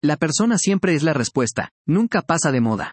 La persona siempre es la respuesta, nunca pasa de moda.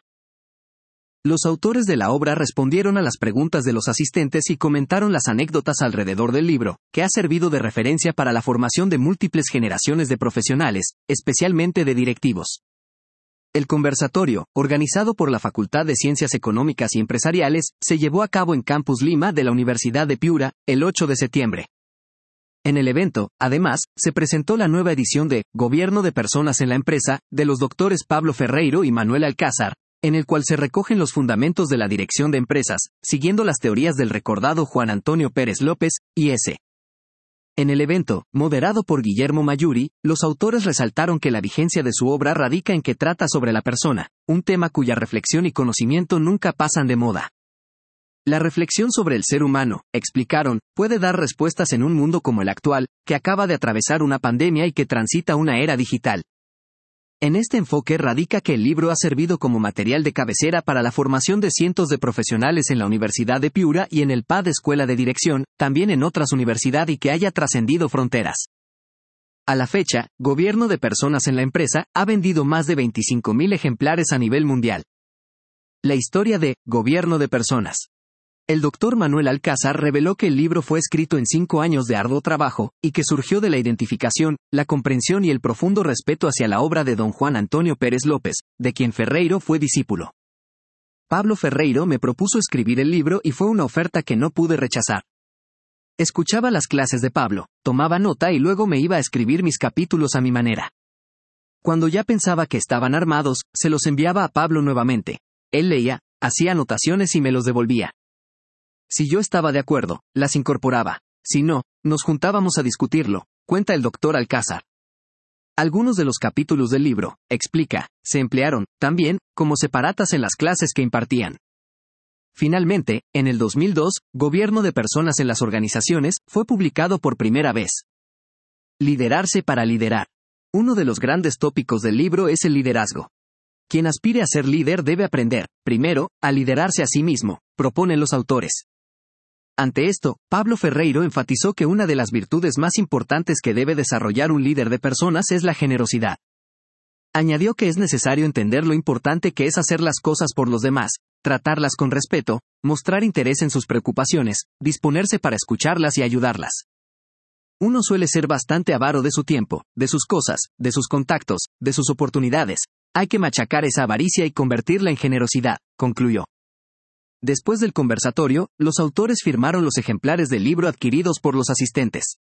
Los autores de la obra respondieron a las preguntas de los asistentes y comentaron las anécdotas alrededor del libro, que ha servido de referencia para la formación de múltiples generaciones de profesionales, especialmente de directivos. El conversatorio, organizado por la Facultad de Ciencias Económicas y Empresariales, se llevó a cabo en Campus Lima de la Universidad de Piura, el 8 de septiembre. En el evento, además, se presentó la nueva edición de Gobierno de Personas en la Empresa, de los doctores Pablo Ferreiro y Manuel Alcázar, en el cual se recogen los fundamentos de la dirección de empresas, siguiendo las teorías del recordado Juan Antonio Pérez López, I.S. En el evento, moderado por Guillermo Mayuri, los autores resaltaron que la vigencia de su obra radica en que trata sobre la persona, un tema cuya reflexión y conocimiento nunca pasan de moda. La reflexión sobre el ser humano, explicaron, puede dar respuestas en un mundo como el actual, que acaba de atravesar una pandemia y que transita una era digital. En este enfoque radica que el libro ha servido como material de cabecera para la formación de cientos de profesionales en la Universidad de Piura y en el PAD Escuela de Dirección, también en otras universidades y que haya trascendido fronteras. A la fecha, Gobierno de Personas en la Empresa ha vendido más de 25.000 ejemplares a nivel mundial. La historia de Gobierno de Personas. El doctor Manuel Alcázar reveló que el libro fue escrito en 5 años de arduo trabajo, y que surgió de la identificación, la comprensión y el profundo respeto hacia la obra de don Juan Antonio Pérez López, de quien Ferreiro fue discípulo. Pablo Ferreiro me propuso escribir el libro y fue una oferta que no pude rechazar. Escuchaba las clases de Pablo, tomaba nota y luego me iba a escribir mis capítulos a mi manera. Cuando ya pensaba que estaban armados, se los enviaba a Pablo nuevamente. Él leía, hacía anotaciones y me los devolvía. Si yo estaba de acuerdo, las incorporaba. Si no, nos juntábamos a discutirlo, cuenta el doctor Alcázar. Algunos de los capítulos del libro, explica, se emplearon, también, como separatas en las clases que impartían. Finalmente, en el 2002, Gobierno de Personas en las Organizaciones, fue publicado por primera vez. Liderarse para liderar. Uno de los grandes tópicos del libro es el liderazgo. Quien aspire a ser líder debe aprender, primero, a liderarse a sí mismo, proponen los autores. Ante esto, Pablo Ferreiro enfatizó que una de las virtudes más importantes que debe desarrollar un líder de personas es la generosidad. Añadió que es necesario entender lo importante que es hacer las cosas por los demás, tratarlas con respeto, mostrar interés en sus preocupaciones, disponerse para escucharlas y ayudarlas. Uno suele ser bastante avaro de su tiempo, de sus cosas, de sus contactos, de sus oportunidades. Hay que machacar esa avaricia y convertirla en generosidad, concluyó. Después del conversatorio, los autores firmaron los ejemplares del libro adquiridos por los asistentes.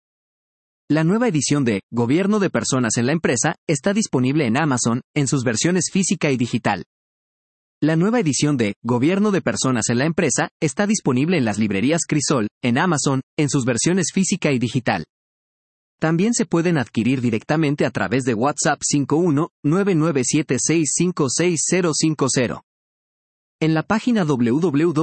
La nueva edición de Gobierno de Personas en la Empresa está disponible en Amazon, en sus versiones física y digital. La nueva edición de Gobierno de Personas en la Empresa está disponible en las librerías Crisol, en Amazon, en sus versiones física y digital. También se pueden adquirir directamente a través de WhatsApp 51-9976560050. En la página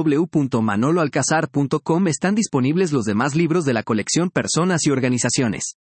www.manoloalcazar.com están disponibles los demás libros de la colección Personas y Organizaciones.